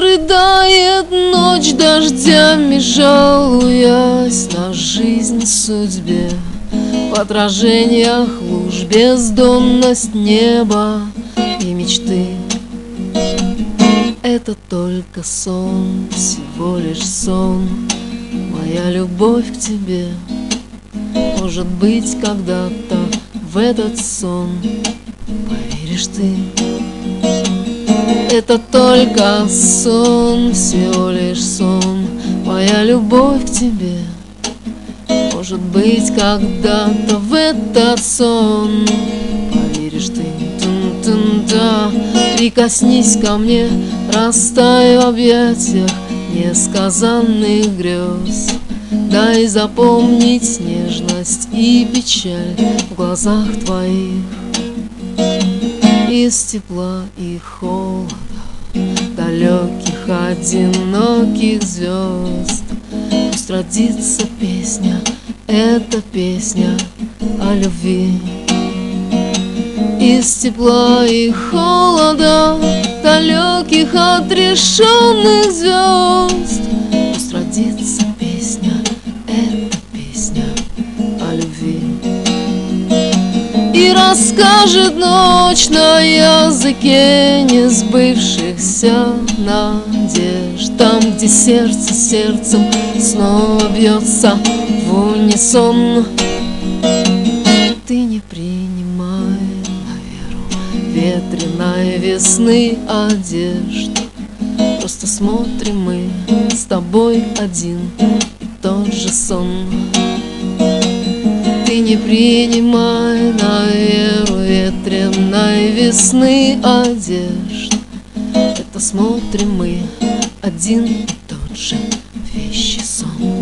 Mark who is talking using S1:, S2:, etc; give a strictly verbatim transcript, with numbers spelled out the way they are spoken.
S1: Рыдает ночь дождями, жалуясь на жизнь, судьбе. В отражениях луж бездонность неба и мечты. Это только сон, всего лишь сон, моя любовь к тебе. Может быть, когда-то в этот сон поверишь ты. Это только сон, всего лишь сон, моя любовь к тебе. Может быть, когда-то в этот сон поверишь ты. Тун-тун-да. Прикоснись ко мне, растаю в объятиях несказанных грез. Дай запомнить нежность и печаль в глазах твоих. Из тепла и холода далеких одиноких звезд пусть родится песня, эта песня о любви. Из тепла и холода далеких отрешенных звезд пусть родится песня, эта песня о любви. И расскажет ночь на языке несбывшихся надежд, там, где сердце сердцем снова бьется в унисон. Ты не принимай на веру ветреной весны одежд. Просто смотрим мы с тобой один и тот же сон. Ты не принимай на веру ветреной весны одежд. Это смотрим мы один и тот же вещий сон.